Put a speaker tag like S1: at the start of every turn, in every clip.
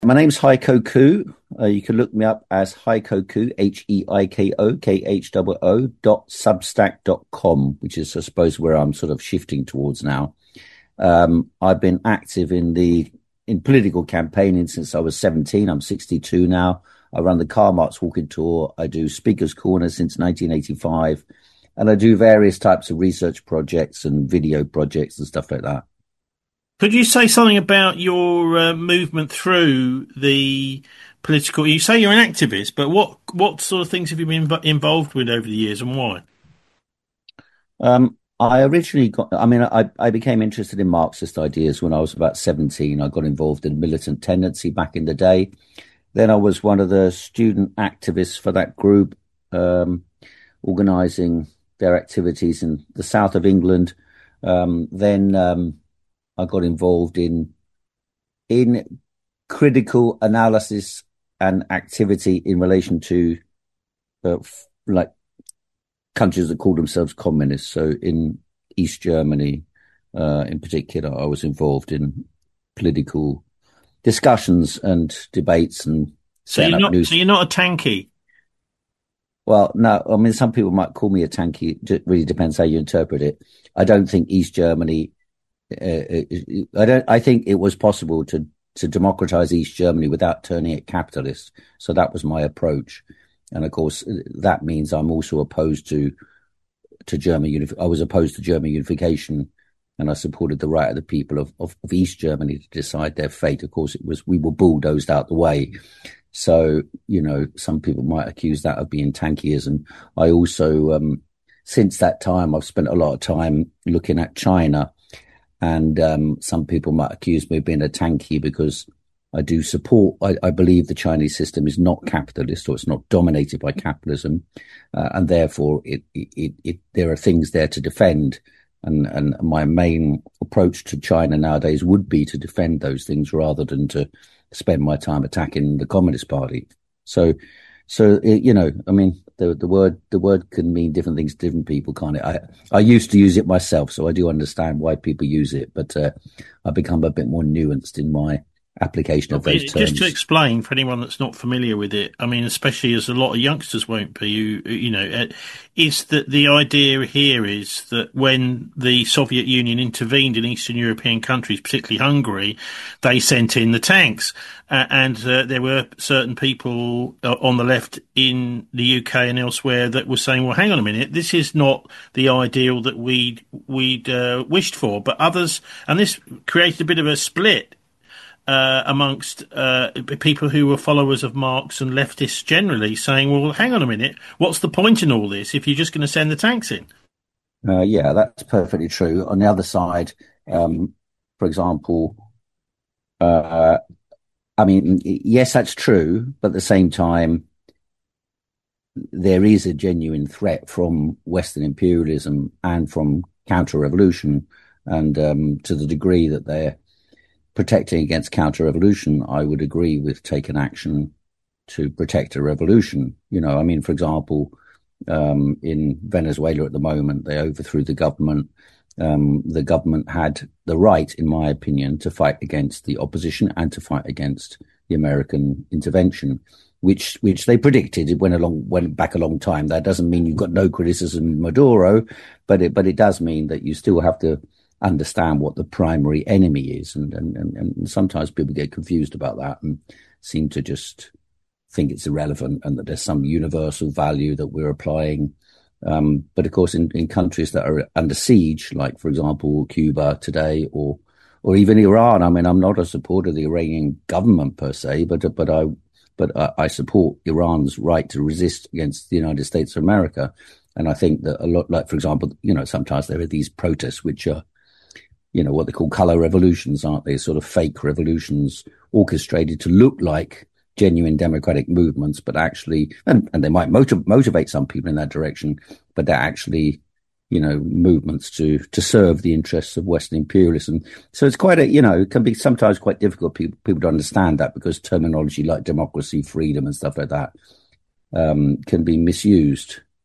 S1: My name's Heiko Koo. You can look me up as Heiko Koo, HEIKO, .substack.com, which is, I suppose, where I'm sort of shifting towards now. I've been active in political campaigning since I was 17. I'm 62 now. I run the Karl Marx Walking Tour. I do Speaker's Corner since 1985. And I do various types of research projects and video projects and stuff like that.
S2: Could you say something about your movement through the political? You say you're an activist, but what sort of things have you been involved with over the years, and why?
S1: I originally I became interested in Marxist ideas when I was about 17. I got involved in Militant Tendency back in the day. Then I was one of the student activists for that group, organising their activities in the south of England. Then I got involved in critical analysis and activity in relation to like countries that call themselves communists. So in East Germany, in particular, I was involved in political discussions and debates and
S2: So
S1: setting
S2: you're
S1: up
S2: not
S1: news.
S2: so you're not a tankie.
S1: Well, no, I mean, some people might call me a tanky. It really depends how you interpret it. I don't think East Germany. I think it was possible to democratize East Germany without turning it capitalist. So that was my approach, and of course that means I'm also opposed to German. I was opposed to German unification, and I supported the right of the people of East Germany to decide their fate. Of course, we were bulldozed out the way. So some people might accuse that of being tankyism. I also, since that time, I've spent a lot of time looking at China. And some people might accuse me of being a tankie because I do support. I believe the Chinese system is not capitalist, or it's not dominated by capitalism, and therefore there are things there to defend. And my main approach to China nowadays would be to defend those things rather than to spend my time attacking the Communist Party. So I mean, the word can mean different things to different people, can't it? I used to use it myself, so I do understand why people use it, but I've become a bit more nuanced in my application of those
S2: Just to
S1: terms.
S2: explain for anyone that's not familiar with it, I mean, especially as a lot of youngsters won't be, is that the idea here is that when the Soviet Union intervened in Eastern European countries, particularly Hungary, they sent in the tanks. And there were certain people on the left in the UK and elsewhere that were saying, well, hang on a minute, this is not the ideal that we'd wished for. But others, and this created a bit of a split amongst people who were followers of Marx and leftists generally, saying, well, hang on a minute, what's the point in all this if you're just going to send the tanks in?
S1: Yeah, that's perfectly true. On the other side, for example, I mean, yes, that's true, but at the same time, there is a genuine threat from Western imperialism and from counter-revolution, and to the degree that they're protecting against counter-revolution, I would agree with taking action to protect a revolution. I mean, for example, in Venezuela at the moment, they overthrew the government. The government had the right, in my opinion, to fight against the opposition and to fight against the American intervention, which they predicted. It went back a long time. That doesn't mean you've got no criticism of Maduro, but it does mean that you still have to understand what the primary enemy is, and sometimes people get confused about that and seem to just think it's irrelevant and that there's some universal value that we're applying. But of course, in countries that are under siege, like for example Cuba today, or even Iran. I mean, I'm not a supporter of the Iranian government per se, but I support Iran's right to resist against the United States of America. And I think that a lot, like for example, sometimes there are these protests which are, what they call color revolutions, aren't they? Sort of fake revolutions orchestrated to look like genuine democratic movements, but actually, and they might motivate some people in that direction, but they're actually, movements to serve the interests of Western imperialism. So it's quite it can be sometimes quite difficult people to understand that, because terminology like democracy, freedom and stuff like that can be misused.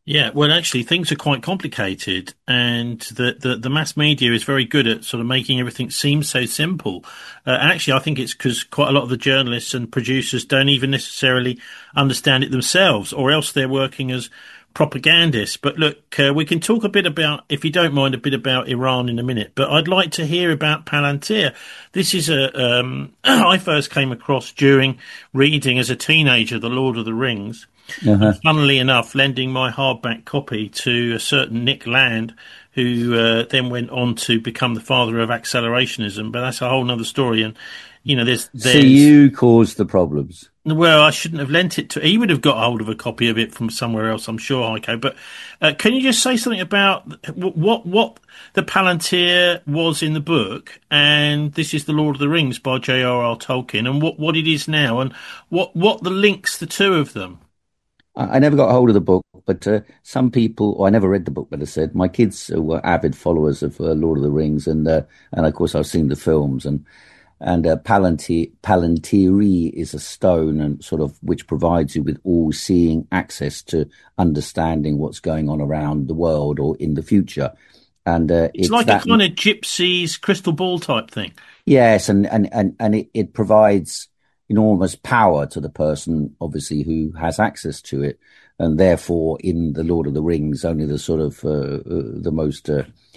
S2: Yeah, well, actually, things are quite complicated, and the mass media is very good at sort of making everything seem so simple. And actually, I think it's because quite a lot of the journalists and producers don't even necessarily understand it themselves, or else they're working as propagandists. But look, we can talk a bit about, if you don't mind, a bit about Iran in a minute. But I'd like to hear about Palantir. This is I first came across during reading as a teenager The Lord of the Rings. And
S1: Uh-huh.
S2: funnily enough, lending my hardback copy to a certain Nick Land, who then went on to become the father of accelerationism. But that's a whole other story. And
S1: So
S2: there's
S1: you caused the problems.
S2: well, I shouldn't have lent it to. He would have got hold of a copy of it from somewhere else, I'm sure, Heiko. But can you just say something about what the Palantir was in the book, and this is the Lord of the Rings by J.R.R. Tolkien, and what it is now, and what the links the two of them.
S1: I never got hold of the book, but some people, or I never read the book, but I said my kids were avid followers of Lord of the Rings, and of course I've seen the films, and Palantiri is a stone and sort of which provides you with all-seeing access to understanding what's going on around the world or in the future, and
S2: It's
S1: it's
S2: like a
S1: that.
S2: kind of gypsy's crystal ball type thing.
S1: Yes, and it provides enormous power to the person, obviously, who has access to it. And therefore, in the Lord of the Rings, only the sort of the most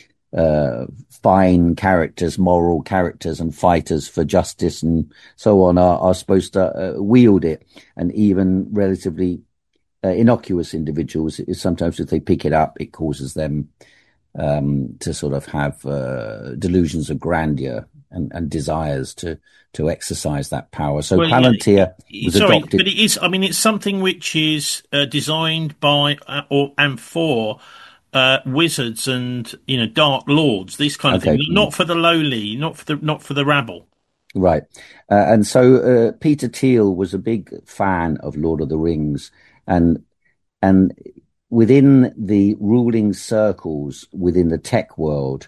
S1: fine characters, moral characters, and fighters for justice and so on are supposed to wield it. And even relatively innocuous individuals, sometimes if they pick it up, it causes them to sort of have delusions of grandeur and desires to exercise that power. So
S2: Well, yeah,
S1: Palantir was
S2: sorry, but
S1: adopted.
S2: it is. I mean, it's something which is designed by or and for wizards and dark lords, these kind of things.
S1: Okay,
S2: Not for the lowly, not for the rabble.
S1: right. And so Peter Thiel was a big fan of Lord of the Rings, and and within the ruling circles within the tech world,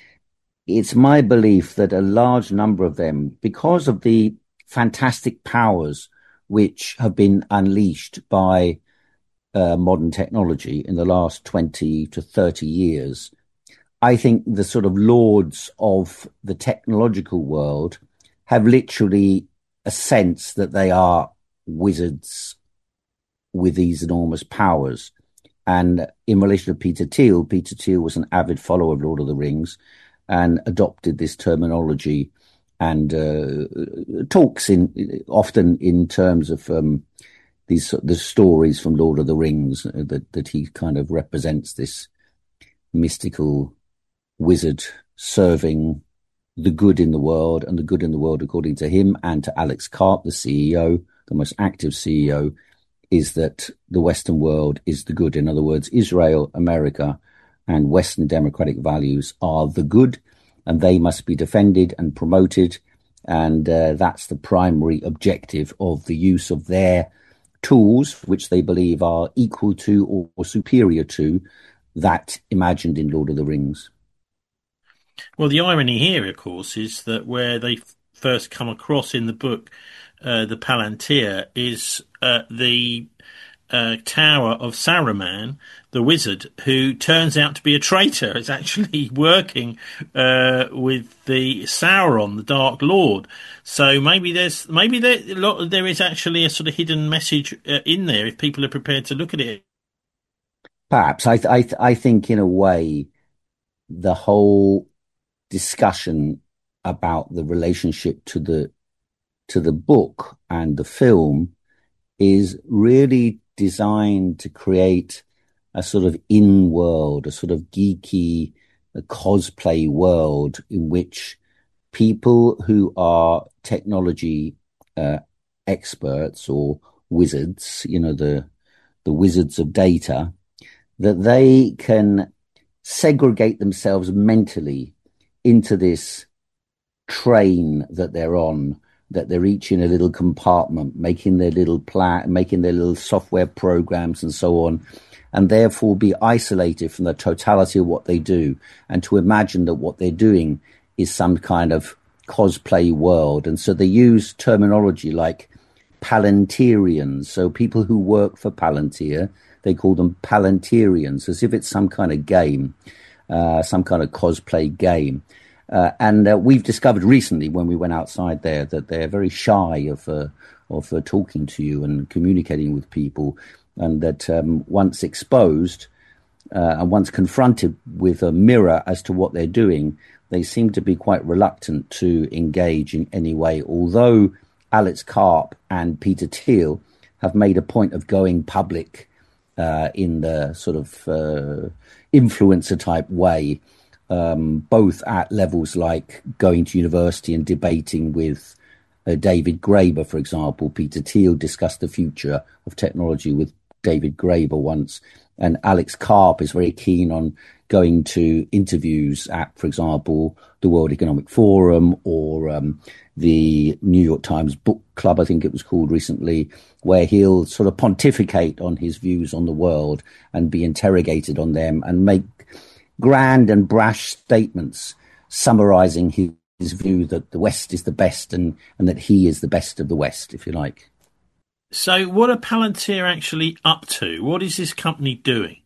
S1: it's my belief that a large number of them, because of the fantastic powers which have been unleashed by modern technology in the last 20 to 30 years, I think the sort of lords of the technological world have literally a sense that they are wizards with these enormous powers. And in relation to Peter Thiel was an avid follower of Lord of the Rings and adopted this terminology and talks in often in terms of these the stories from Lord of the Rings that he kind of represents this mystical wizard serving the good in the world, and the good in the world, according to him and to Alex Karp, the CEO, the most active CEO, is that the Western world is the good. In other words, Israel, America, and Western democratic values are the good, and they must be defended and promoted. And that's the primary objective of the use of their tools, which they believe are equal to or superior to that imagined in Lord of the Rings.
S2: Well, the irony here, of course, is that where they first come across in the book, the Palantir is the tower of Saruman, the wizard, who turns out to be a traitor. Is actually working with the Sauron, the Dark Lord. So there is actually a sort of hidden message in there if people are prepared to look at it.
S1: Perhaps I think in a way the whole discussion about the relationship to the book and the film is really designed to create a sort of in world, a sort of geeky cosplay world in which people who are technology uh, experts or wizards, the wizards of data, that they can segregate themselves mentally into this train that they're on, that they're each in a little compartment, making their little plan, making their little software programs and so on, and therefore be isolated from the totality of what they do, and to imagine that what they're doing is some kind of cosplay world. And so they use terminology like Palantirians. So people who work for Palantir, they call them Palantirians, as if it's some kind of game, some kind of cosplay game. And we've discovered recently when we went outside there that they're very shy of talking to you and communicating with people, and that once exposed and once confronted with a mirror as to what they're doing, they seem to be quite reluctant to engage in any way, although Alex Karp and Peter Thiel have made a point of going public in the sort of influencer type way, both at levels like going to university and debating with David Graeber, for example. Peter Thiel discussed the future of technology with David Graeber once, and Alex Karp is very keen on going to interviews at, for example, the World Economic Forum or the New York Times Book Club, I think it was called recently, where he'll sort of pontificate on his views on the world and be interrogated on them and make grand and brash statements summarizing his view that the West is the best and that he is the best of the West, if you like.
S2: So what are Palantir actually up to? What is this company doing?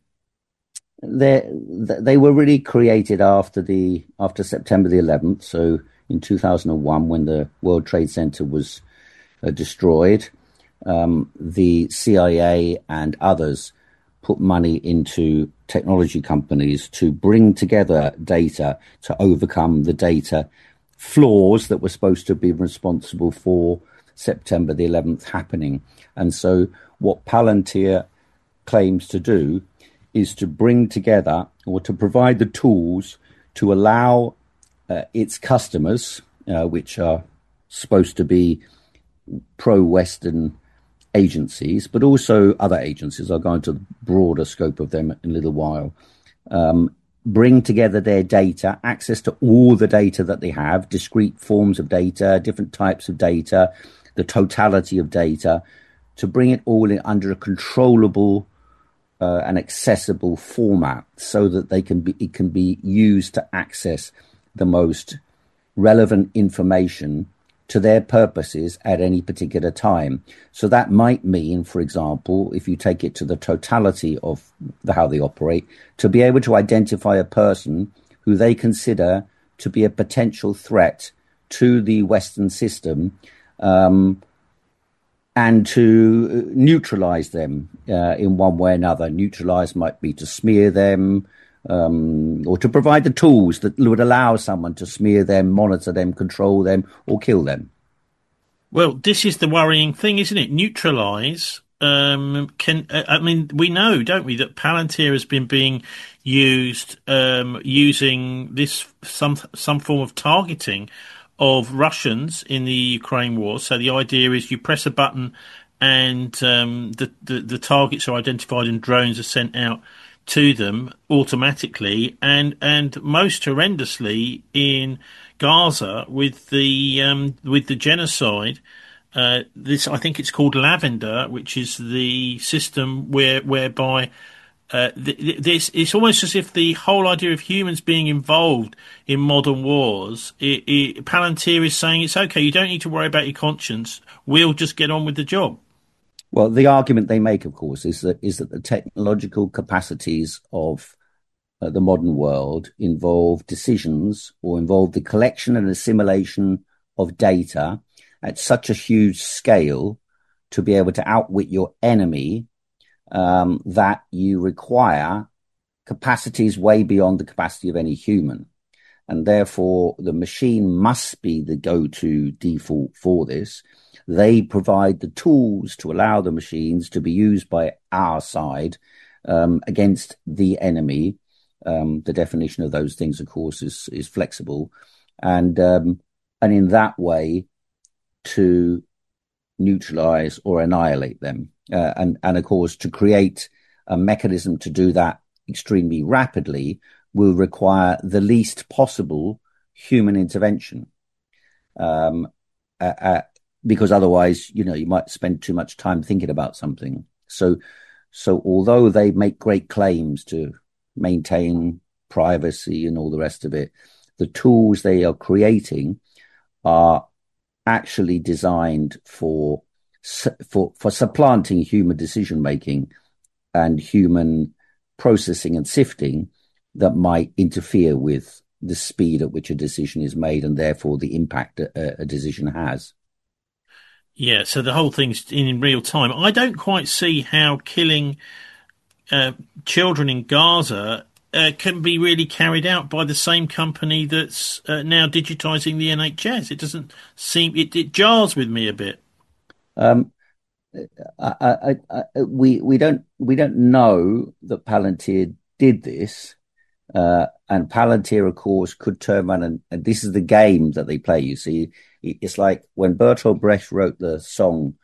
S1: They were really created after September the 11th, so in 2001, when the World Trade Center was destroyed. The CIA and others put money into technology companies to bring together data to overcome the data flaws that were supposed to be responsible for September the 11th happening. And so what Palantir claims to do is to bring together or to provide the tools to allow its customers, which are supposed to be pro-Western agencies, but also other agencies, I'll go into the broader scope of them in a little while, bring together their data, access to all the data that they have, discrete forms of data, different types of data, the totality of data, to bring it all in under a controllable and accessible format so that it can be used to access the most relevant information to their purposes at any particular time. So that might mean, for example, if you take it to the totality of how they operate, to be able to identify a person who they consider to be a potential threat to the Western system, and to neutralize them in one way or another. Neutralize might be to smear them, or to provide the tools that would allow someone to smear them, monitor them, control them, or kill them.
S2: Well, this is the worrying thing, isn't it? Neutralize. I mean, we know, don't we, that Palantir has been being used using this some form of targeting of Russians in the Ukraine war. So the idea is you press a button and the targets are identified and drones are sent out to them automatically, and most horrendously in Gaza with the genocide. This, I think it's called Lavender, which is the system whereby this, it's almost as if the whole idea of humans being involved in modern wars, Palantir is saying it's okay, you don't need to worry about your conscience, we'll just get on with the job.
S1: Well, the argument they make, of course, is that the technological capacities of the modern world involve decisions or involve the collection and assimilation of data at such a huge scale to be able to outwit your enemy, that you require capacities way beyond the capacity of any human. And therefore, the machine must be the go-to default for this. They provide the tools to allow the machines to be used by our side against the enemy. The definition of those things, of course, is flexible, and in that way to neutralize or annihilate them, and of course to create a mechanism to do that extremely rapidly will require the least possible human intervention, because otherwise, you might spend too much time thinking about something. So although they make great claims to maintain privacy and all the rest of it, the tools they are creating are actually designed for for supplanting human decision making and human processing and sifting that might interfere with the speed at which a decision is made and therefore the impact a decision has.
S2: Yeah, so the whole thing's in real time. I don't quite see how killing uh, children in Gaza can be really carried out by the same company that's now digitising the NHS. It doesn't seem it jars with me a bit.
S1: Um, we don't know that Palantir did this, and Palantir, of course, could turn around and this is the game that they play. You see, it's like when Bertolt Brecht wrote the song,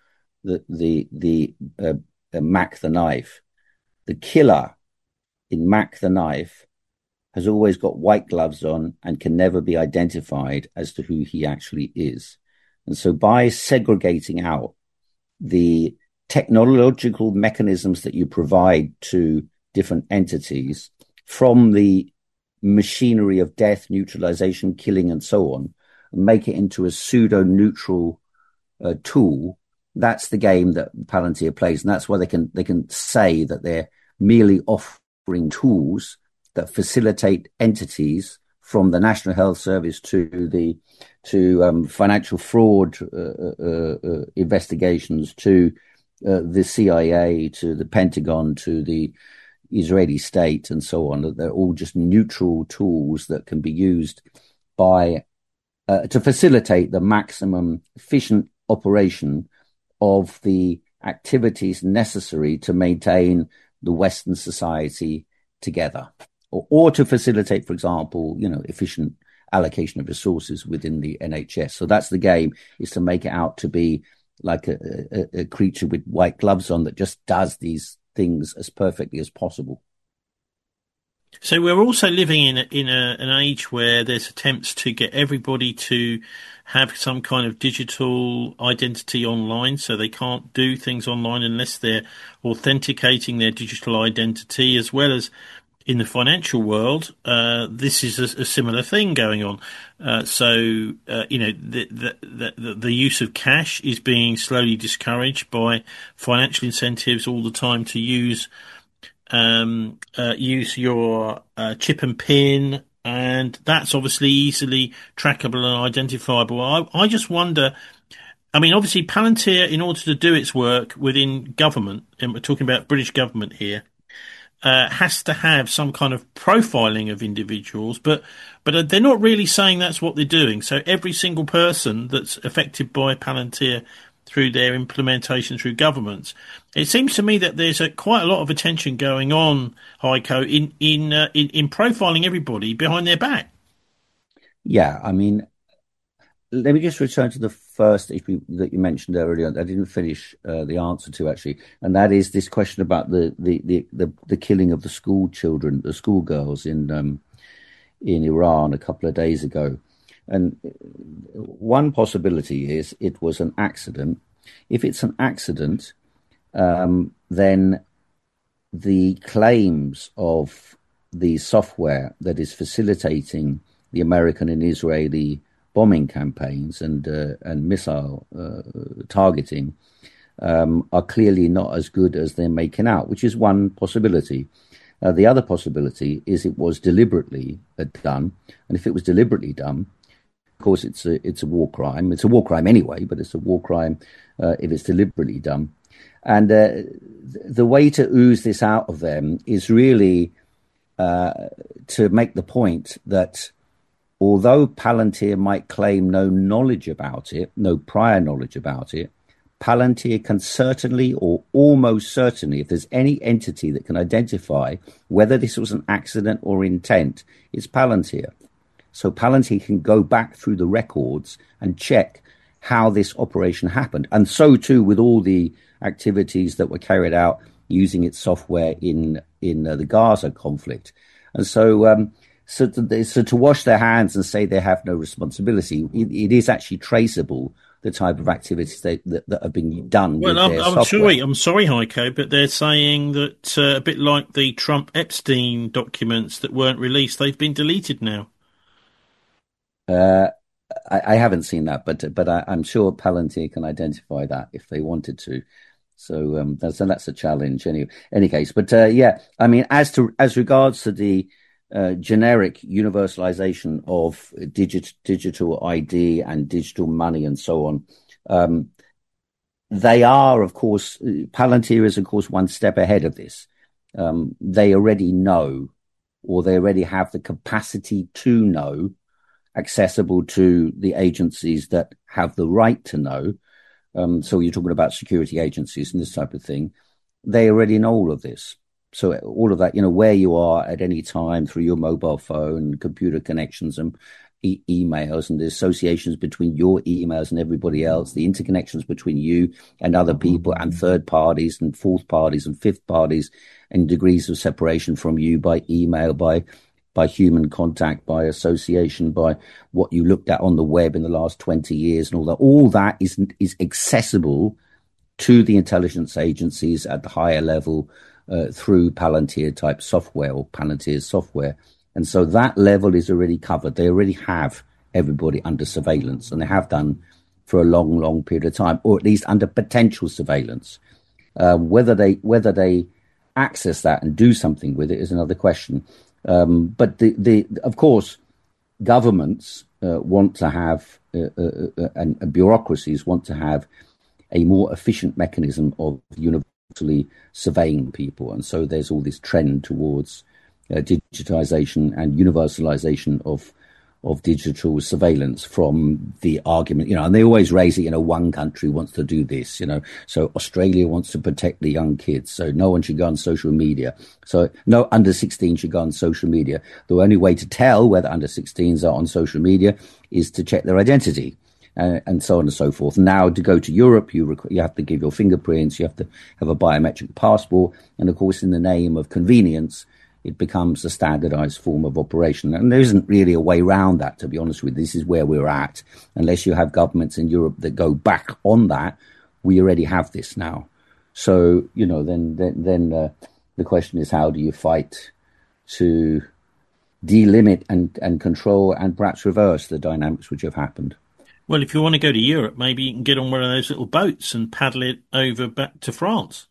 S1: the Mac the Knife. The killer in Mac the Knife has always got white gloves on and can never be identified as to who he actually is. And so by segregating out the technological mechanisms that you provide to different entities from the machinery of death, neutralization, killing, and so on, and make it into a pseudo-neutral tool. That's the game that Palantir plays, and that's why they can say that they're merely offering tools that facilitate entities from the National Health Service to financial fraud investigations, to the CIA, to the Pentagon, to the Israeli state, and so on. They're all just neutral tools that can be used by to facilitate the maximum efficient operation of the activities necessary to maintain the Western society together, or to facilitate, for example, efficient allocation of resources within the NHS. So that's the game, is to make it out to be like a creature with white gloves on that just does these things as perfectly as possible.
S2: So we're also living in an age where there's attempts to get everybody to have some kind of digital identity online, so they can't do things online unless they're authenticating their digital identity, as well as in the financial world. This is a similar thing going on. The use of cash is being slowly discouraged by financial incentives all the time to use your chip and pin, and that's obviously easily trackable and identifiable. I just wonder. I mean, obviously, Palantir, in order to do its work within government, and we're talking about British government here, has to have some kind of profiling of individuals, but they're not really saying that's what they're doing. So every single person that's affected by Palantir through their implementation through governments, it seems to me that there's quite a lot of attention going on, Heiko, in profiling everybody behind their back.
S1: Yeah, I mean, let me just return to the first issue that you mentioned earlier. I didn't finish the answer to, actually, and that is this question about the killing of the school children, the schoolgirls in Iran a couple of days ago. And one possibility is it was an accident. If it's an accident, then the claims of the software that is facilitating the American and Israeli bombing campaigns and missile targeting are clearly not as good as they're making out, which is one possibility. The other possibility is it was deliberately done, and if it was deliberately done, of course, it's a war crime. It's a war crime anyway, but it's a war crime if it's deliberately done. And the way to ooze this out of them is really to make the point that although Palantir might claim no knowledge about it, no prior knowledge about it, Palantir can certainly, or almost certainly, if there's any entity that can identify whether this was an accident or intent, it's Palantir. So Palantir can go back through the records and check how this operation happened. And so too with all the activities that were carried out using its software in the Gaza conflict. And so so to wash their hands and say they have no responsibility, it is actually traceable, the type of activities that have been done with their software.
S2: I'm sorry, Heiko, but they're saying that a bit like the Trump Epstein documents that weren't released, they've been deleted now.
S1: I haven't seen that, but I'm sure Palantir can identify that if they wanted to. So that's a challenge. Any case, but yeah, I mean, as regards to the generic universalization of digital ID and digital money and so on, they are, of course, Palantir is, of course, one step ahead of this. They already know, or they already have the capacity to know, accessible to the agencies that have the right to know. So you're talking about security agencies and this type of thing. They already know all of this. So all of that, where you are at any time through your mobile phone, computer connections and emails, and the associations between your emails and everybody else, the interconnections between you and other people and third parties and fourth parties and fifth parties, and degrees of separation from you by email, by human contact, by association, by what you looked at on the web in the last 20 years and all that. All that is accessible to the intelligence agencies at the higher level through Palantir type software or Palantir's software. And so that level is already covered. They already have everybody under surveillance, and they have done for a long, long period of time, or at least under potential surveillance. Whether they access that and do something with it is another question. But of course, governments want to have, and bureaucracies want to have a more efficient mechanism of universally surveying people. And so there's all this trend towards digitization and universalization of digital surveillance, from the argument, and they always raise it, one country wants to do this, so Australia wants to protect the young kids, so no one should go on social media. So no under 16 should go on social media. The only way to tell whether under 16s are on social media is to check their identity. And so on and so forth. Now, to go to Europe, you have to give your fingerprints, you have to have a biometric passport, and of course, in the name of convenience, it becomes a standardized form of operation. And there isn't really a way around that, to be honest with you. This is where we're at. Unless you have governments in Europe that go back on that, we already have this now. So, then the question is, how do you fight to delimit and control and perhaps reverse the dynamics which have happened?
S2: Well, if you want to go to Europe, maybe you can get on one of those little boats and paddle it over back to France.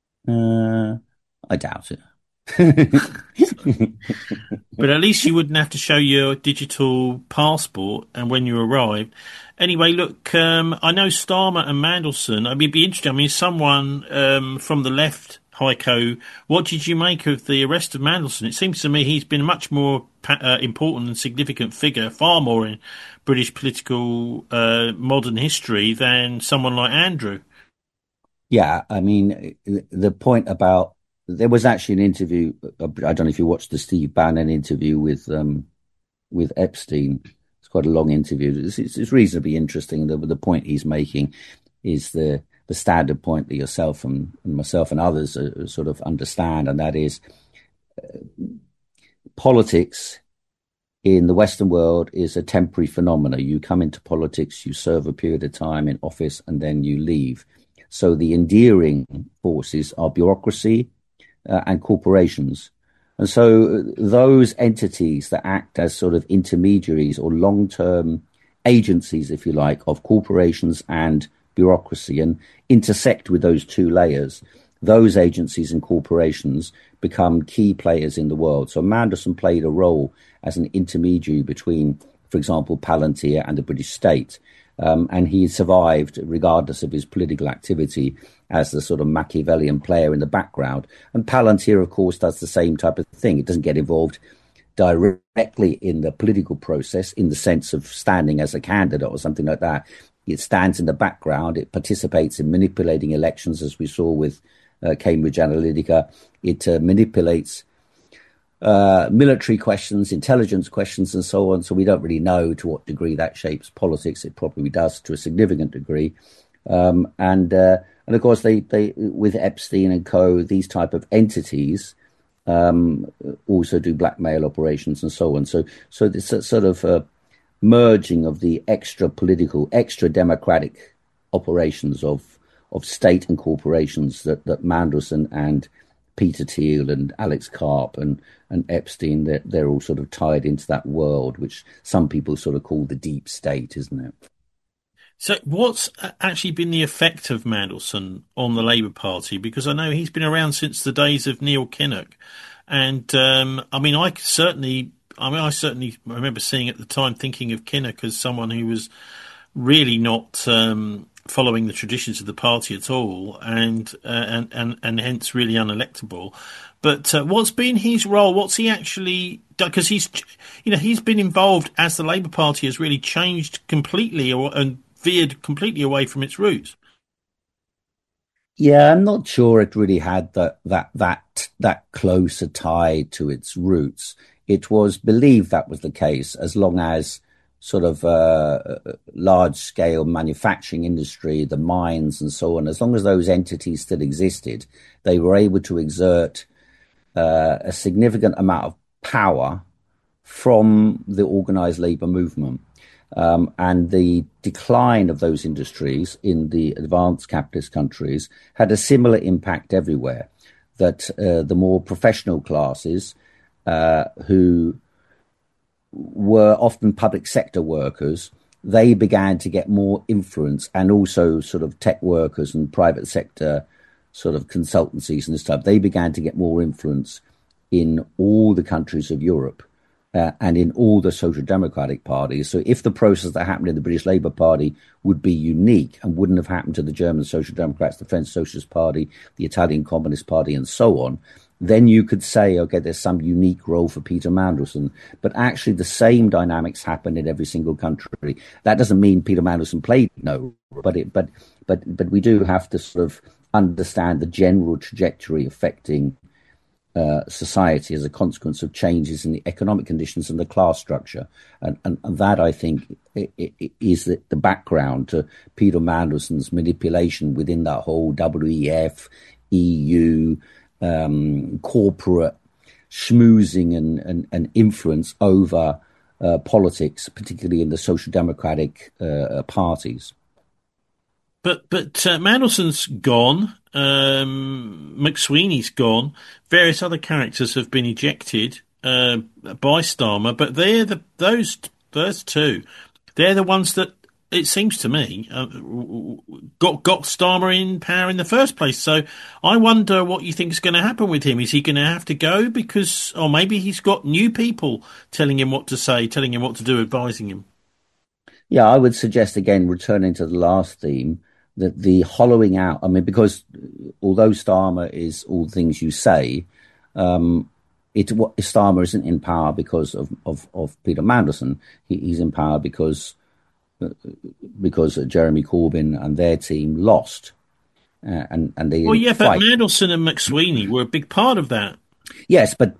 S1: I doubt it.
S2: But at least you wouldn't have to show your digital passport and when you arrive. Anyway, look, I know Starmer and Mandelson. It'd be interesting. I mean, someone from the left, Heiko, what did you make of the arrest of Mandelson? It seems to me he's been a much more important and significant figure, far more in British political modern history than someone like Andrew.
S1: Yeah, I mean, the point about, there was actually an interview, I don't know if you watched the Steve Bannon interview with Epstein. It's quite a long interview. It's reasonably interesting. The point he's making is the standard point that yourself and myself and others sort of understand, and that is politics in the Western world is a temporary phenomena. You come into politics, you serve a period of time in office, and then you leave. So the endearing forces are bureaucracy and corporations. And so those entities that act as sort of intermediaries or long-term agencies, if you like, of corporations and bureaucracy, and intersect with those two layers, those agencies and corporations become key players in the world. So Mandelson played a role as an intermediary between, for example, Palantir and the British state. And he survived regardless of his political activity as the sort of Machiavellian player in the background. And Palantir, of course, does the same type of thing. It doesn't get involved directly in the political process in the sense of standing as a candidate or something like that. It stands in the background. It participates in manipulating elections, as we saw with Cambridge Analytica. It manipulates military questions, intelligence questions, and so on. So we don't really know to what degree that shapes politics. It probably does to a significant degree. And of course, they with Epstein and co, these type of entities also do blackmail operations and so on. So this sort of merging of the extra political, extra democratic operations of state and corporations that Mandelson and Peter Thiel and Alex Karp and Epstein, they're all sort of tied into that world, which some people sort of call the deep state, isn't it?
S2: So, what's actually been the effect of Mandelson on the Labour Party? Because I know he's been around since the days of Neil Kinnock, and I certainly remember seeing at the time, thinking of Kinnock as someone who was really not following the traditions of the party at all, and hence really unelectable. But what's been his role? What's he actually done? Because he's been involved as the Labour Party has really changed completely and veered completely away from its roots.
S1: Yeah, I'm not sure it really had that close a tie to its roots. It was believed that was the case as long as sort of large scale manufacturing industry, the mines and so on, as long as those entities still existed, they were able to exert a significant amount of power from the organized labor movement. And the decline of those industries in the advanced capitalist countries had a similar impact everywhere. That the more professional classes, who were often public sector workers, they began to get more influence, and also sort of tech workers and private sector sort of consultancies and stuff. They began to get more influence in all the countries of Europe. And in all the social democratic parties. So if the process that happened in the British Labour Party would be unique and wouldn't have happened to the German Social Democrats, the French Socialist Party, the Italian Communist Party, and so on, then you could say, okay, there's some unique role for Peter Mandelson. But actually the same dynamics happened in every single country. That doesn't mean Peter Mandelson played no role, but we do have to sort of understand the general trajectory affecting society as a consequence of changes in the economic conditions and the class structure. And that, I think, is the background to Peter Mandelson's manipulation within that whole WEF, EU, corporate schmoozing and influence over politics, particularly in the social democratic parties.
S2: But Mandelson's gone. McSweeney's gone. Various other characters have been ejected by Starmer. But those two. They're the ones that it seems to me got Starmer in power in the first place. So I wonder what you think is going to happen with him. Is he going to have to go or maybe he's got new people telling him what to say, telling him what to do, advising him?
S1: Yeah, I would suggest, again, returning to the last theme, that the hollowing out, I mean, because although Starmer is all the things you say, Starmer isn't in power because of Peter Mandelson. He's in power because Jeremy Corbyn and their team lost. And they
S2: Well, yeah,
S1: fight.
S2: but Mandelson and McSweeney were a big part of that.
S1: Yes, but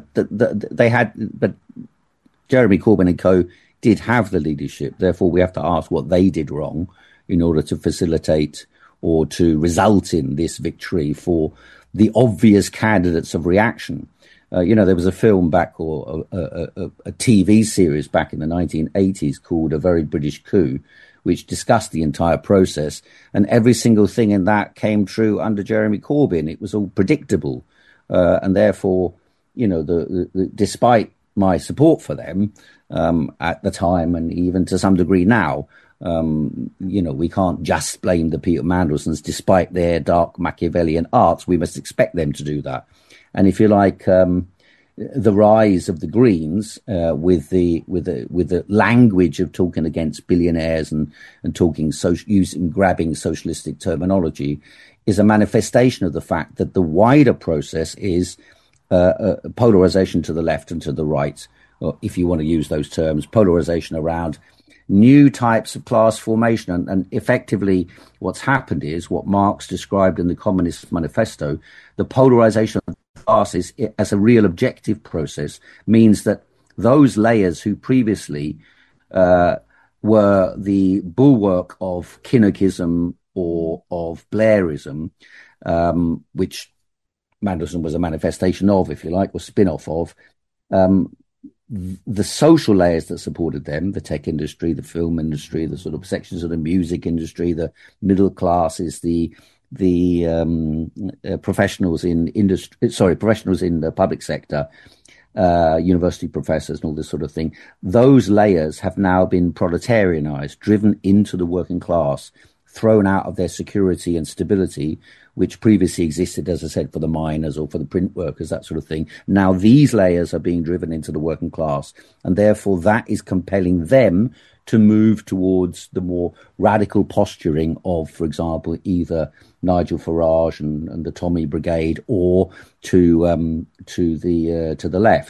S1: Jeremy Corbyn and co did have the leadership. Therefore, we have to ask what they did wrong in order to facilitate or to result in this victory for the obvious candidates of reaction. There was a film back, or a TV series back in the 1980s called A Very British Coup, which discussed the entire process. And every single thing in that came true under Jeremy Corbyn. It was all predictable. And therefore, despite my support for them at the time, and even to some degree now, we can't just blame the Peter Mandelsons despite their dark Machiavellian arts. We must expect them to do that. And if you like, the rise of the Greens with the language of talking against billionaires and talking grabbing socialistic terminology is a manifestation of the fact that the wider process is polarization to the left and to the right, or if you want to use those terms, polarization around new types of class formation. And effectively what's happened is what Marx described in the Communist Manifesto. The polarization of classes as a real objective process means that those layers who previously were the bulwark of Kinnockism or of Blairism, which Mandelson was a manifestation of, if you like, or spin-off of, the social layers that supported them, the tech industry, the film industry, the sort of sections of the music industry, the middle classes, the professionals in industry, professionals in the public sector, university professors and all this sort of thing, those layers have now been proletarianized, driven into the working class, thrown out of their security and stability, which previously existed, as I said, for the miners or for the print workers, that sort of thing. Now these layers are being driven into the working class, and therefore that is compelling them to move towards the more radical posturing of, for example, either Nigel Farage and the Tommy Brigade, or to the left,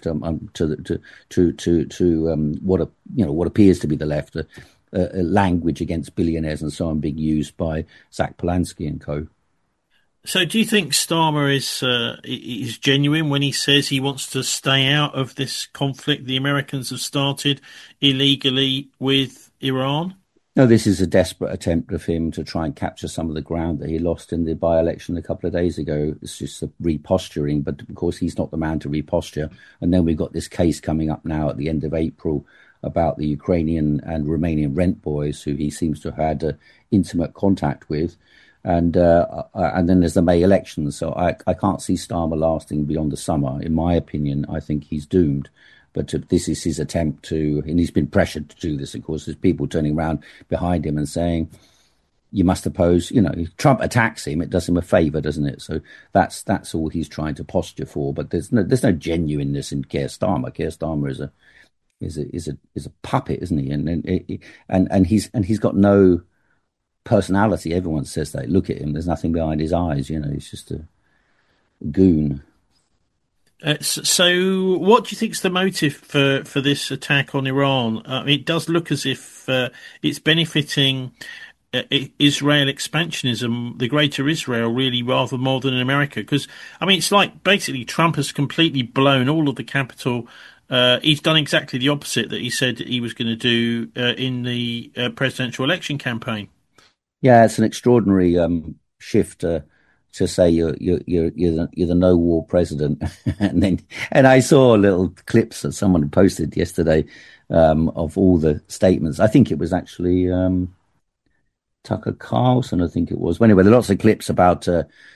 S1: what appears to be the left, language against billionaires and so on, being used by Zach Polanski and co.
S2: So, do you think Starmer is genuine when he says he wants to stay out of this conflict the Americans have started illegally with Iran?
S1: No, this is a desperate attempt of him to try and capture some of the ground that he lost in the by-election a couple of days ago. It's just a reposturing, but of course he's not the man to reposture. And then we've got this case coming up now at the end of April about the Ukrainian and Romanian rent boys who he seems to have had intimate contact with. And then there's the May elections. So I can't see Starmer lasting beyond the summer. In my opinion, I think he's doomed. But this is his attempt to, and he's been pressured to do this, of course. There's people turning around behind him and saying, you must oppose, if Trump attacks him, it does him a favor, doesn't it? So that's all he's trying to posture for. But there's no genuineness in Keir Starmer. Keir Starmer is a puppet, isn't he? And he's got no personality. Everyone says that. Look at him. There's nothing behind his eyes. He's just a goon.
S2: So, what do you think is the motive for this attack on Iran? It does look as if it's benefiting Israel expansionism, the greater Israel, really, rather more than in America. Because, it's like basically Trump has completely blown all of the capital. He's done exactly the opposite that he said he was going to do in the presidential election campaign.
S1: Yeah, it's an extraordinary shift to say you're the no war president, and I saw little clips that someone posted yesterday of all the statements. I think it was actually Tucker Carlson. I think it was. Well, anyway, there are lots of clips about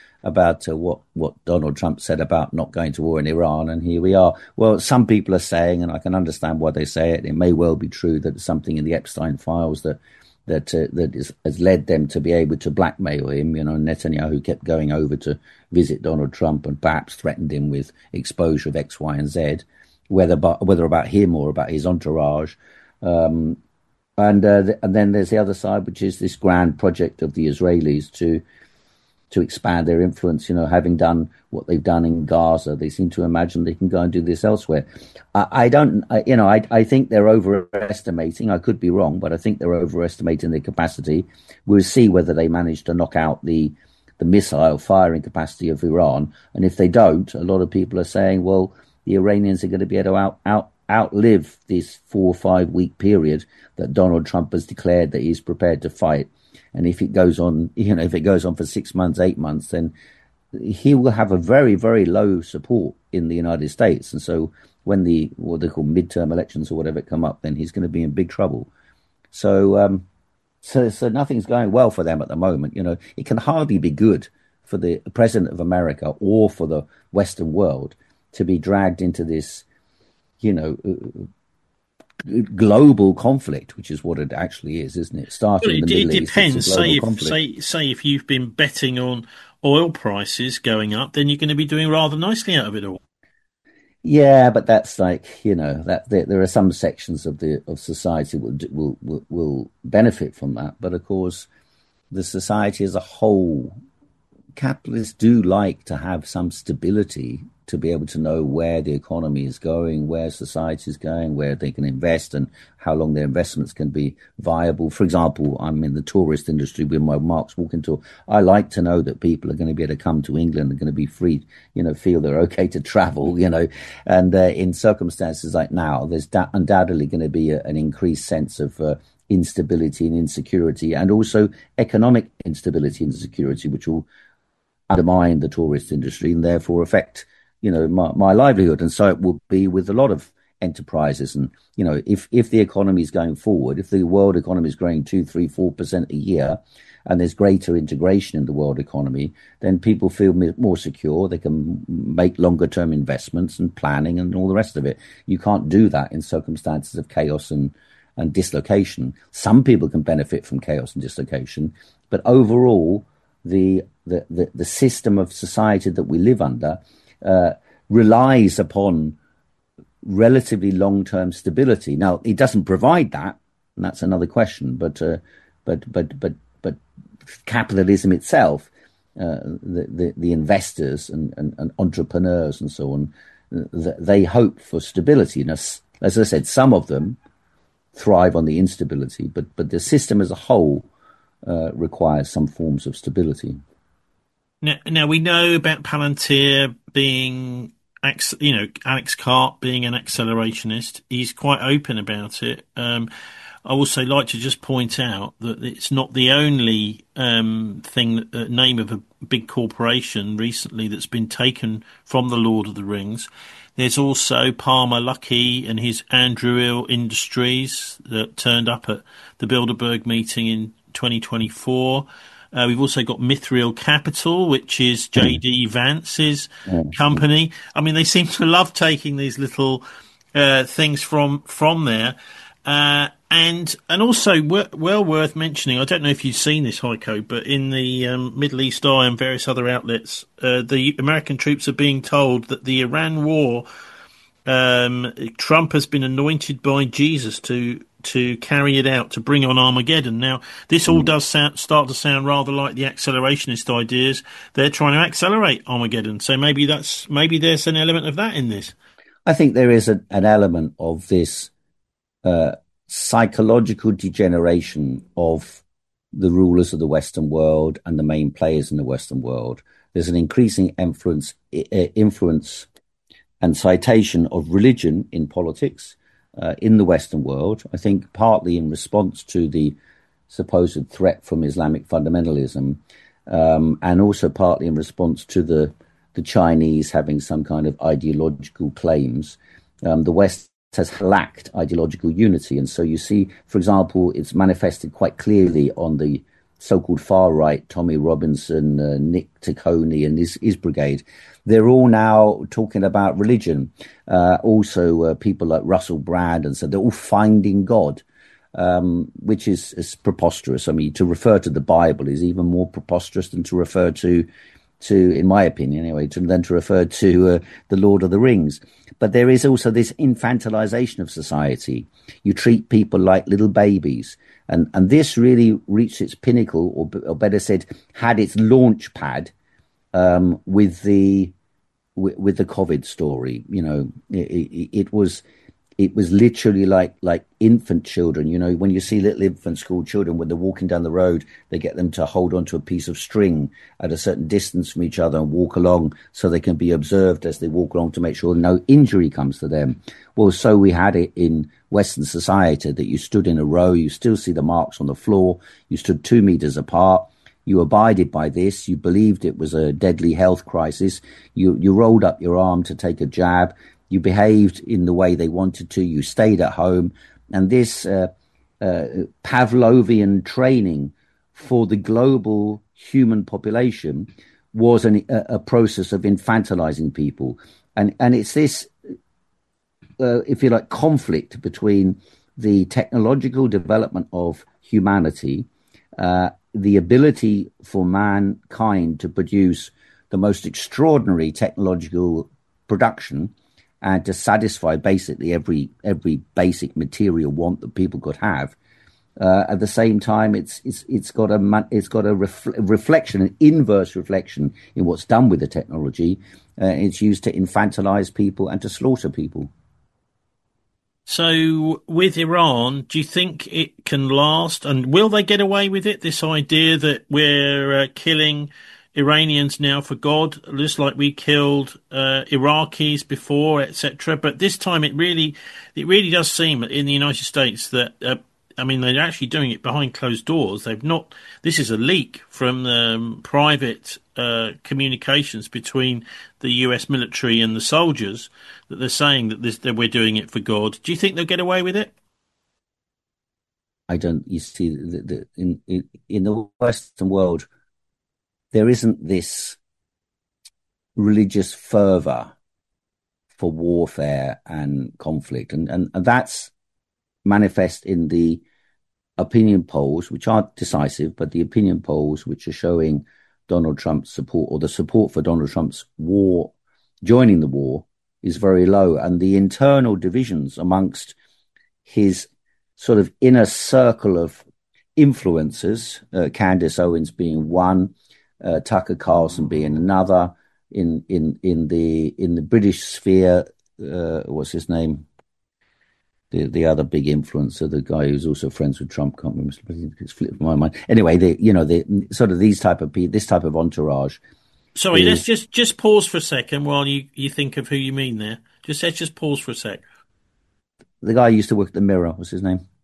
S1: what Donald Trump said about not going to war in Iran, and here we are. Well, some people are saying, and I can understand why they say it. It may well be true that something in the Epstein files that has led them to be able to blackmail him. Netanyahu kept going over to visit Donald Trump and perhaps threatened him with exposure of X, Y, and Z, whether about him or about his entourage. And then there's the other side, which is this grand project of the Israelis to expand their influence. Having done what they've done in Gaza, they seem to imagine they can go and do this elsewhere. I think they're overestimating. I could be wrong, but I think they're overestimating their capacity. We'll see whether they manage to knock out the missile firing capacity of Iran. And if they don't, a lot of people are saying, well, the Iranians are going to be able to outlive this 4 or 5 week period that Donald Trump has declared that he's prepared to fight. And if it goes on, for 6 months, 8 months, then he will have a very, very low support in the United States. And so when what they call midterm elections or whatever come up, then he's going to be in big trouble. So nothing's going well for them at the moment. It can hardly be good for the president of America or for the Western world to be dragged into this, global conflict, which is what it actually is, isn't it? Starting in the Middle East. It
S2: depends. Say if you've been betting on oil prices going up, then you're going to be doing rather nicely out of it all.
S1: Yeah, but that's like that there are some sections of society will benefit from that, but of course, the society as a whole, capitalists do like to have some stability to be able to know where the economy is going, where society is going, where they can invest and how long their investments can be viable. For example, I'm in the tourist industry with my Mark's Walking Tour. I like to know that people are going to be able to come to England, they're going to be free, feel they're okay to travel, and in circumstances like now, there's undoubtedly going to be an increased sense of instability and insecurity, and also economic instability and insecurity, which will undermine the tourist industry and therefore affect my livelihood. And so it will be with a lot of enterprises. And, if the economy is going forward, if the world economy is growing 2, 3, 4% a year, and there's greater integration in the world economy, then people feel more secure. They can make longer term investments and planning and all the rest of it. You can't do that in circumstances of chaos and dislocation. Some people can benefit from chaos and dislocation, but overall, the system of society that we live under relies upon relatively long-term stability. Now, it doesn't provide that, and that's another question. But capitalism itself, the investors and entrepreneurs and so on, they hope for stability. Now, as I said, some of them thrive on the instability, but the system as a whole requires some forms of stability.
S2: Now we know about Palantir being, Alex Karp being an accelerationist. He's quite open about it. I also like to just point out that it's not the only name of a big corporation recently that's been taken from the Lord of the Rings. There's also Palmer Luckey and his Anduril Industries that turned up at the Bilderberg meeting in 2024. We've also got Mithril Capital, which is J.D. Vance's company. I mean, they seem to love taking these little things from there. And also, well worth mentioning, I don't know if you've seen this, Heiko, but in the Middle East Eye and various other outlets, the American troops are being told that the Iran war, Trump has been anointed by Jesus to carry it out, to bring on Armageddon. Now, this all does start to sound rather like the accelerationist ideas. They're trying to accelerate Armageddon. So maybe there's an element of that in this.
S1: I think there is an element of this psychological degeneration of the rulers of the Western world and the main players in the Western world. There's an increasing influence and citation of religion in politics in the Western world. I think partly in response to the supposed threat from Islamic fundamentalism, and also partly in response to the Chinese having some kind of ideological claims. The West has lacked ideological unity. And so you see, for example, it's manifested quite clearly on the so-called far right, Tommy Robinson, Nick Ciccone and his brigade. They're all now talking about religion. Also, people like Russell Brand, and so they're all finding God, which is preposterous. I mean, to refer to the Bible is even more preposterous than to refer to in my opinion anyway, than to refer to the Lord of the Rings. But there is also this infantilization of society. You treat people like little babies. And this really reached its pinnacle, or better said, had its launch pad with the COVID story. You know, it was literally like infant children. You know, when you see little infant school children, when they're walking down the road, they get them to hold onto a piece of string at a certain distance from each other and walk along so they can be observed as they walk along to make sure no injury comes to them. Well, so we had it in Western society that you stood in a row, you still see the marks on the floor, you stood 2 meters apart. You abided by this. You believed it was a deadly health crisis. You rolled up your arm to take a jab. You behaved in the way they wanted to. You stayed at home. And this Pavlovian training for the global human population was a process of infantilizing people. And it's this, if you like, conflict between the technological development of humanity, the ability for mankind to produce the most extraordinary technological production and to satisfy basically every basic material want that people could have. At the same time, it's got a reflection, an inverse reflection in what's done with the technology. It's used to infantilize people and to slaughter people.
S2: So with Iran, do you think it can last? And will they get away with it? This idea that we're killing Iranians now for God, just like we killed Iraqis before, etc. But this time, it really does seem in the United States that they're actually doing it behind closed doors. They've not. This is a leak from private communications between the U.S. military and the soldiers that they're saying that we're doing it for God. Do you think they'll get away with it?
S1: I don't. You see, in the Western world, there isn't this religious fervor for warfare and conflict, and that's manifest in the opinion polls, which aren't decisive, but the opinion polls which are showing Donald Trump's support, or the support for Donald Trump's war, joining the war, is very low, and the internal divisions amongst his sort of inner circle of influencers, Candace Owens being one, Tucker Carlson being another, in the British sphere, what's his name? The other big influencer, the guy who's also friends with Trump, can't remember, it's flipped my mind. Anyway, the sort of this type of entourage.
S2: Sorry, let's just pause for a second while you think of who you mean there. Let's just pause for a sec.
S1: The guy who used to work at the Mirror, what's his name?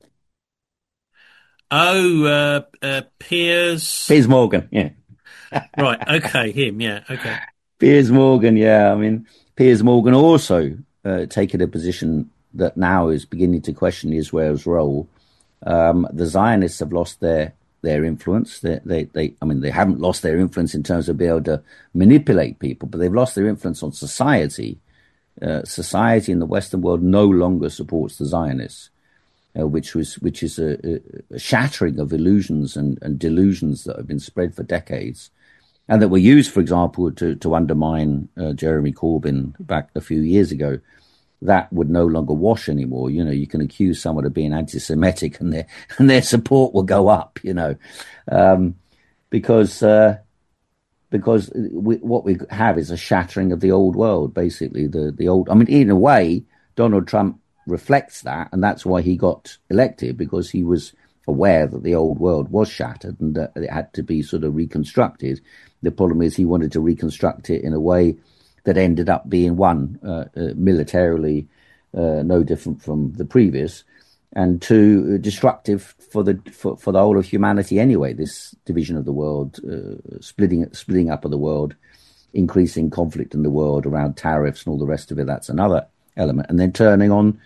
S2: Oh, Piers
S1: Morgan, yeah.
S2: Right, okay, him, yeah, okay.
S1: Piers Morgan, yeah. I mean, Piers Morgan also taken a position that now is beginning to question Israel's role. The Zionists have lost their influence. They haven't lost their influence in terms of being able to manipulate people, but they've lost their influence on society. Society in the Western world no longer supports the Zionists, which is a shattering of illusions and delusions that have been spread for decades, and that were used, for example, to undermine Jeremy Corbyn back a few years ago. That would no longer wash anymore. You know, you can accuse someone of being anti-Semitic, and their support will go up. You know, because what we have is a shattering of the old world. Basically, the old. I mean, in a way, Donald Trump reflects that, and that's why he got elected, because he was aware that the old world was shattered and that it had to be sort of reconstructed. The problem is he wanted to reconstruct it in a way that ended up being militarily no different from the previous, and two, destructive for the whole of humanity anyway. This division of the world, splitting up of the world, increasing conflict in the world around tariffs and all the rest of it. That's another element, and then turning on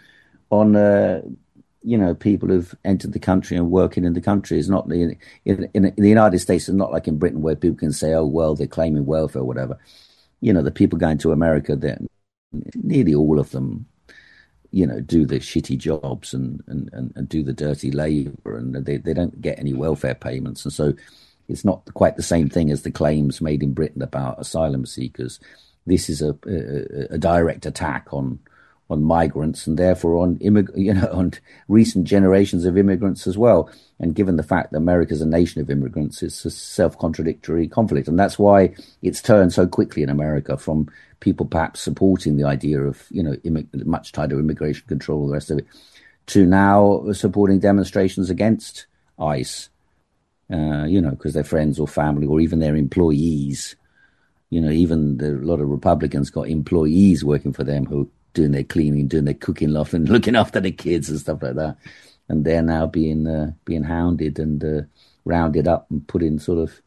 S1: people who've entered the country and working in the country. Is not in the United States. It's not like in Britain where people can say, "Oh well, they're claiming welfare or whatever." You know, the people going to America, nearly all of them, do the shitty jobs and do the dirty labor, and they don't get any welfare payments. And so it's not quite the same thing as the claims made in Britain about asylum seekers. This is a direct attack on migrants, and therefore on recent generations of immigrants as well. And given the fact that America is a nation of immigrants, it's a self-contradictory conflict, and that's why it's turned so quickly in America from people perhaps supporting the idea of much tighter immigration control, the rest of it, to now supporting demonstrations against ICE. Because their friends or family or even their employees, even a lot of Republicans got employees working for them who doing their cleaning, doing their cooking, loft, and looking after the kids and stuff like that, and they're now being hounded and rounded up and put in sort of,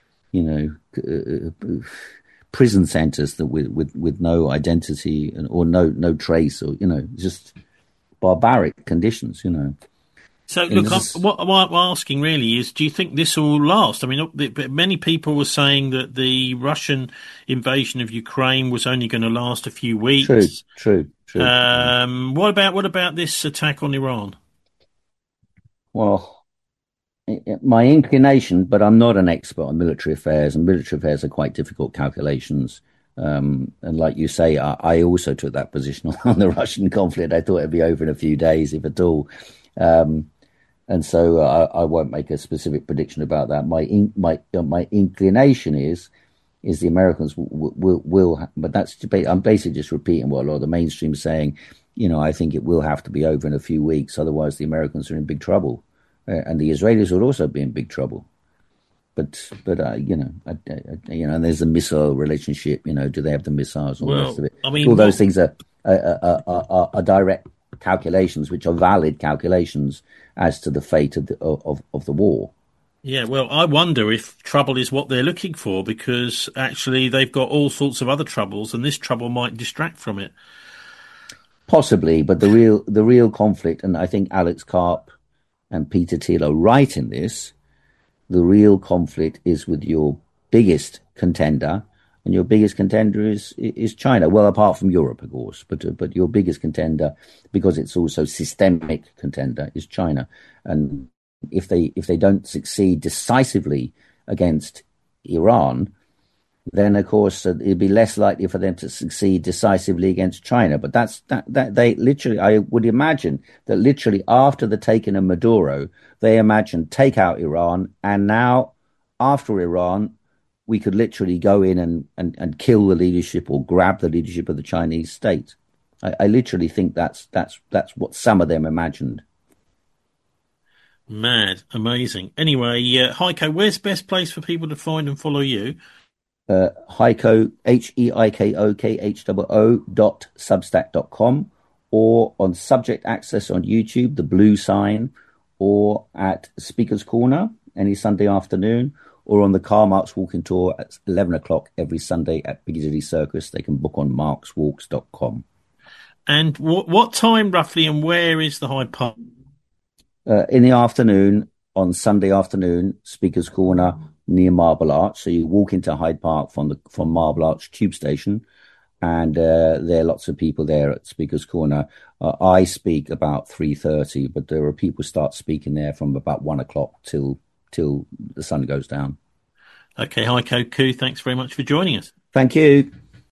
S1: prison centres that with no identity or no trace, or just barbaric conditions.
S2: So, look, what I'm asking really is, do you think this will last? I mean, many people were saying that the Russian invasion of Ukraine was only going to last a few weeks.
S1: True.
S2: What about this attack on Iran?
S1: Well, my inclination, but I'm not an expert on military affairs, and military affairs are quite difficult calculations. And like you say, I also took that position on the Russian conflict. I thought it'd be over in a few days, if at all. And so I won't make a specific prediction about that. My inclination is the Americans will, but I'm basically just repeating what a lot of the mainstream is saying. I think it will have to be over in a few weeks. Otherwise, the Americans are in big trouble, and the Israelis will also be in big trouble. But and there's a missile relationship. Do they have the missiles? All the rest of it. I mean, all those things are direct calculations, which are valid calculations as to the fate of the war.
S2: Yeah, well, I wonder if trouble is what they're looking for, because actually they've got all sorts of other troubles, and this trouble might distract from it.
S1: Possibly, but the real conflict, and I think Alex Karp and Peter Thiel are right in this, the real conflict is with your biggest contender, and your biggest contender is China. Well, apart from Europe, of course, but your biggest contender, because it's also systemic contender, is China. And if they don't succeed decisively against Iran, then of course it'd be less likely for them to succeed decisively against China. But that they literally, I would imagine that literally after the taking of Maduro, they imagined take out Iran, and now after Iran, we could literally go in and kill the leadership or grab the leadership of the Chinese state. I literally think that's what some of them imagined.
S2: Mad, amazing. Anyway, Heiko, where's the best place for people to find and follow you?
S1: Heiko, HEIKOKHOO.substack.com, or on Subject Access on YouTube, the blue sign, or at Speaker's Corner any Sunday afternoon, or on the Karl Marx Walking Tour at 11 o'clock every Sunday at Piccadilly Circus. They can book on marxwalks.com.
S2: And what time roughly and where is the Hyde Park?
S1: In the afternoon, on Sunday afternoon, Speaker's Corner near Marble Arch. So you walk into Hyde Park from Marble Arch tube station, and there are lots of people there at Speaker's Corner. I speak about 3:30, but there are people start speaking there from about 1 o'clock till the sun goes down.
S2: Okay, Heiko Koo, thanks very much for joining us.
S1: Thank you.